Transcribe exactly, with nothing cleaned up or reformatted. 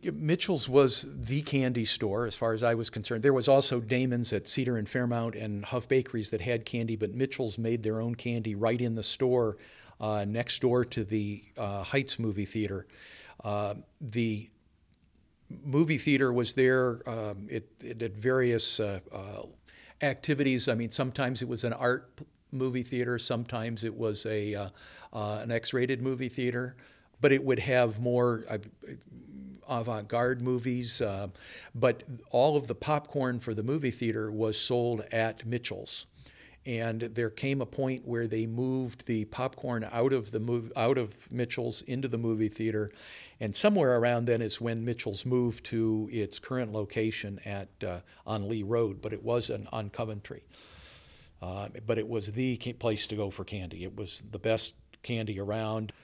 Mitchell's was the candy store as far as I was concerned. There was also Damon's at Cedar and Fairmount and Huff Bakeries that had candy, but Mitchell's made their own candy right in the store uh, next door to the uh, Heights movie theater. Uh, the movie theater was there. Um, it, it did various uh, uh, activities. I mean, sometimes it was an art movie theater, sometimes it was a uh, uh, an X-rated movie theater, but it would have more uh, avant-garde movies. Uh, but all of the popcorn for the movie theater was sold at Mitchell's. And there came a point where they moved the popcorn out of the mov- out of Mitchell's into the movie theater, and somewhere around then is when Mitchell's moved to its current location at uh, on Lee Road, but it was an, on Coventry. Uh, but it was the place to go for candy. It was the best candy around.